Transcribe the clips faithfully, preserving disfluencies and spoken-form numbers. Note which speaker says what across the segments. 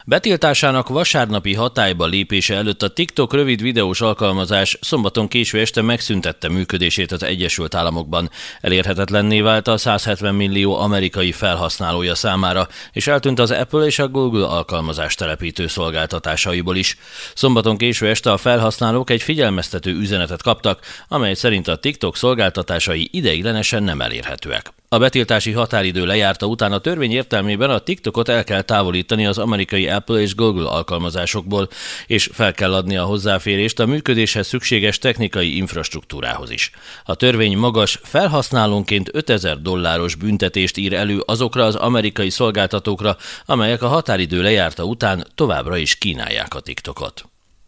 Speaker 1: Betiltásának vasárnapi hatályba lépése előtt a TikTok rövid videós alkalmazás szombaton késő este megszüntette működését az Egyesült Államokban. Elérhetetlenné vált a száz hetven millió amerikai felhasználója számára, és eltűnt az Apple és a Google alkalmazás telepítő szolgáltatásaiból is. Szombaton késő este a felhasználók egy figyelmeztető üzenetet kaptak, amely szerint a TikTok szolgáltatásai ideiglenesen nem elérhetőek. A betiltási határidő lejárta után a törvény értelmében a TikTokot el kell távolítani az amerikai Apple és Google alkalmazásokból, és fel kell adni a hozzáférést a működéshez szükséges technikai infrastruktúrához is. A törvény magas, felhasználónként ötezer dolláros büntetést ír elő azokra az amerikai szolgáltatókra, amelyek a határidő lejárta után továbbra is kínálják a TikTokot.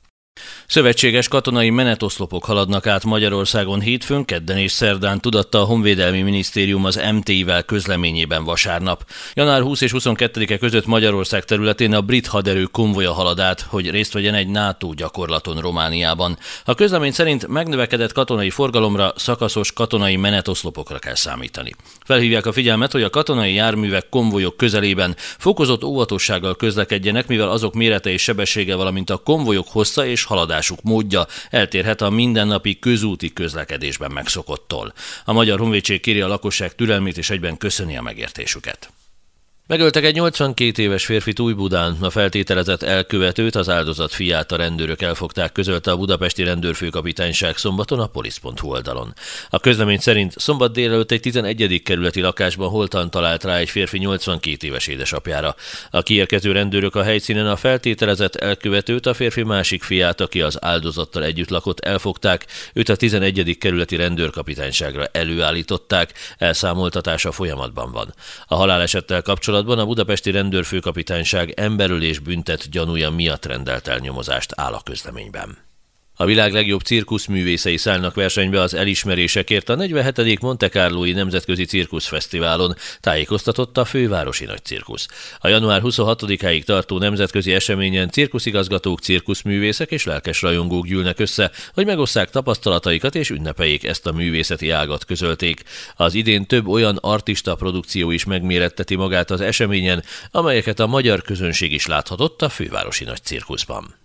Speaker 1: Szövetséges katonai menetoszlopok haladnak át Magyarországon hétfőn, kedden és szerdán, tudatta a Honvédelmi Minisztérium az em té i-vel közleményében vasárnap. január huszadika és huszonkettedike között Magyarország területén a brit haderő konvoja halad át, hogy részt vegyen egy NATO gyakorlaton Romániában. A közlemény szerint megnövekedett katonai forgalomra, szakaszos katonai menetoszlopokra kell számítani. Felhívják a figyelmet, hogy a katonai járművek konvojok közelében fokozott óvatossággal közlekedjenek, mivel azok mérete és sebessége, valamint a konvojok hossza és haladásuk módja eltérhet a mindennapi közúti közlekedésben megszokottól. A Magyar Honvédség kéri a lakosság türelmét és egyben köszöni a megértésüket. Megöltek egy nyolcvankét éves férfit Újbudán, a feltételezett elkövetőt, az áldozat fiát a rendőrök elfogták, közölte a budapesti rendőrfőkapitányság szombaton a polisz pont hu oldalon. A közlemény szerint szombat délelőtt egy tizenegyedik kerületi lakásban holtan talált rá egy férfi nyolcvankét éves édesapjára. A kiérkező rendőrök a helyszínen a feltételezett elkövetőt, a férfi másik fiát, aki az áldozattal együtt lakott, elfogták, őt a tizenegyedik kerületi rendőrkapitányságra előállították, elszámoltatása folyamatban van. A halálesettel kapcsolatban a budapesti rendőrfőkapitányság emberölés büntet gyanúja miatt rendelt el nyomozást, áll a közleményben. A világ legjobb cirkuszművészei szállnak versenybe az elismerésekért a negyvenhetedik Monte Carlói Nemzetközi Cirkuszfesztiválon, tájékoztatott a fővárosi nagycirkusz. A január huszonhatodikáig tartó nemzetközi eseményen cirkuszigazgatók, cirkuszművészek és lelkes rajongók gyűlnek össze, hogy megosszák tapasztalataikat és ünnepeljék ezt a művészeti ágat, közölték. Az idén több olyan artista produkció is megméretteti magát az eseményen, amelyeket a magyar közönség is láthatott a fővárosi nagycirkuszban.